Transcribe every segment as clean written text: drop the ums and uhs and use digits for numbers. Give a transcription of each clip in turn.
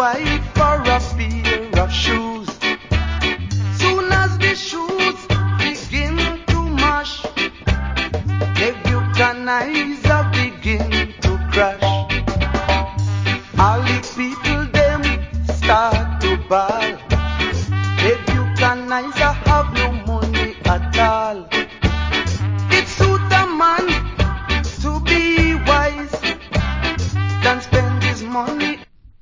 wife for a pair of shoes. Soon as the shoes begin to mash, the vulcanizer begin to crash. All the people them start to ball. The vulcanizer have no money at all. It suit a man to be wise than spend his money.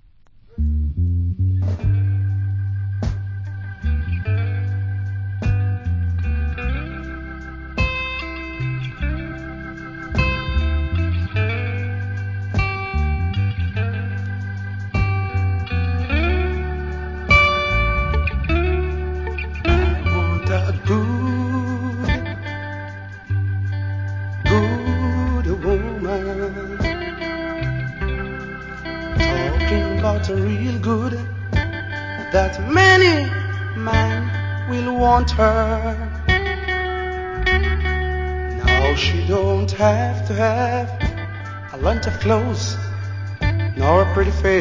Good woman, talking about a real good, that many men will want her. Now she don't have to have a lot of clothes nor a pretty face.